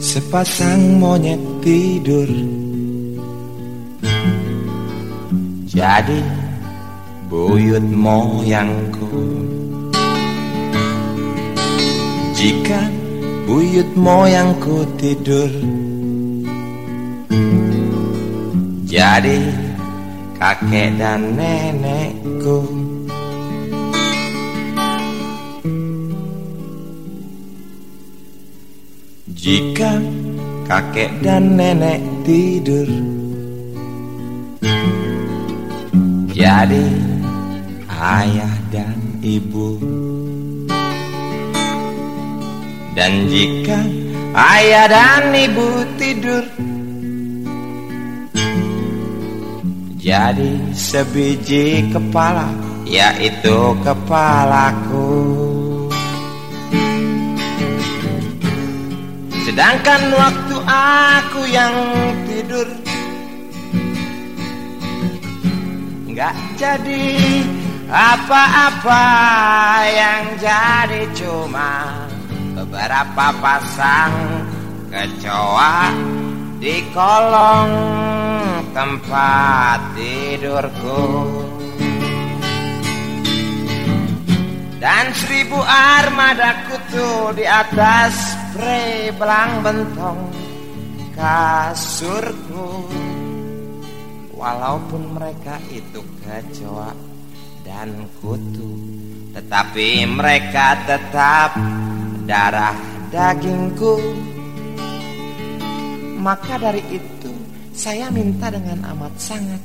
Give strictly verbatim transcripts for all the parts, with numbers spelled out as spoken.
Sepasang monyet tidur jadi buyut moyangku. Jika buyut moyangku tidur jadi kakek dan nenekku. Jika kakek dan nenek tidur jadi ayah dan ibu. Dan jika ayah dan ibu tidur jadi sebiji kepala, yaitu kepalaku. Sedangkan waktu aku yang tidur nggak jadi apa-apa, yang jadi cuma beberapa pasang kecoa di kolong tempat tidurku. Dan seribu armada kutu di atas spray belang bentong kasurku. Walaupun mereka itu kecoa dan kutu, tetapi mereka tetap darah dagingku. Maka dari itu saya minta dengan amat sangat,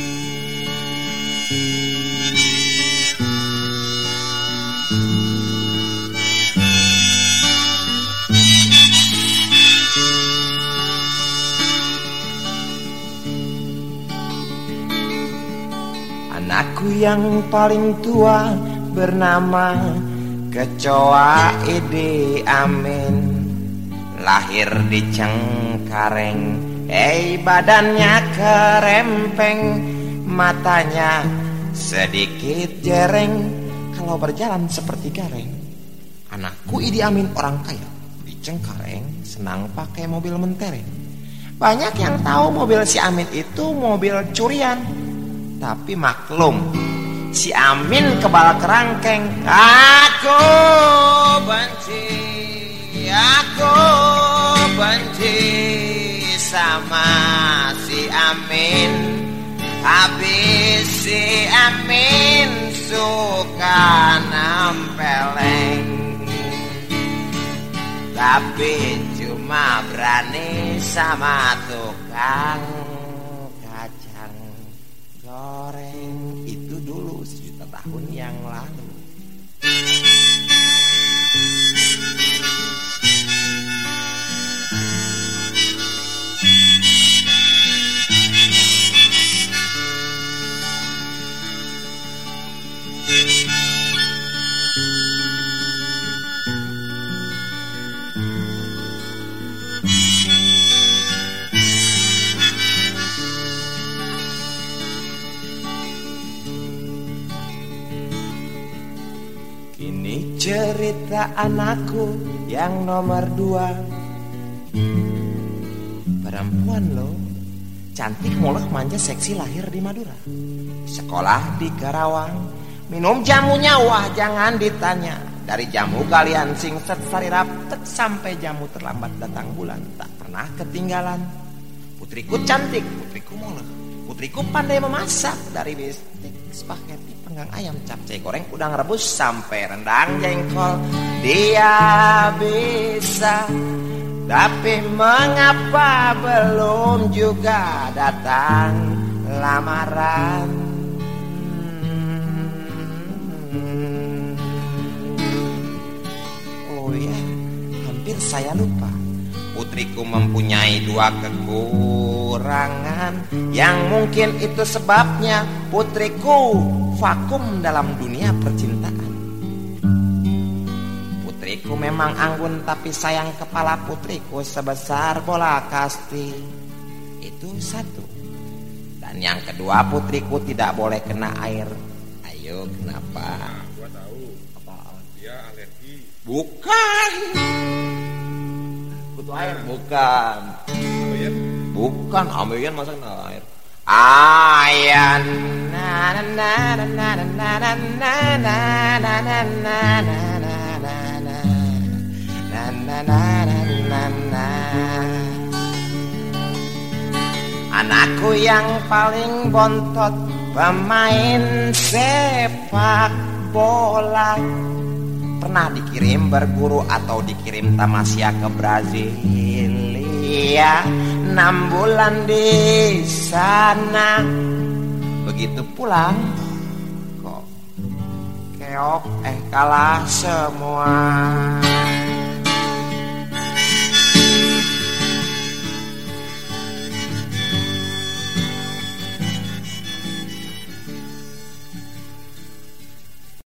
anakku yang paling tua bernama Kecoa Idi Amin, lahir di Cengkareng. Hei, badannya kerempeng, matanya sedikit jereng, kalau berjalan seperti gareng. Anakku Idi Amin orang kaya di Cengkareng, senang pakai mobil mentereng. Banyak yang tahu mobil si Amin itu mobil curian, tapi maklum si Amin kebal kerangkeng. Aku benci, aku benci sama si Amin. Habis si Amin suka nempeleng, tapi cuma berani sama tukang kacang goreng. Itu dulu sejuta tahun yang lalu. Ini cerita anakku yang nomor dua. Perempuan loh, cantik, mulus, manja, seksi, lahir di Madura, sekolah di Karawang, minum jamunya wah jangan ditanya. Dari jamu galian singset sari rapet sampai jamu terlambat datang bulan, tak pernah ketinggalan. Putriku cantik, putriku mulus, putriku pandai memasak. Dari bistik, spaghetti, panggang ayam, capcay goreng, udang rebus sampai rendang jengkol dia bisa. Tapi mengapa belum juga datang lamaran? Oh ya, hampir saya lupa. Putriku mempunyai dua kekurangan, yang mungkin itu sebabnya putriku vakum dalam dunia percintaan. Putriku memang anggun, tapi sayang kepala putriku sebesar bola kasti. Itu satu. Dan yang kedua, putriku tidak boleh kena air. Ayo, kenapa? Nah, gua tahu. Apa? Dia alergi. Bukan. Kutu air bukan. Ameyan? Bukan, Ameyan masa kenal air. Ayan na na na na na na na na na na na na na na na. Anakku yang paling bontot, pemain sepak bola, pernah dikirim berguru atau dikirim tamasya ke Brasilia, enam bulan di sana. Begitu pulang kok keok eh kalah semua.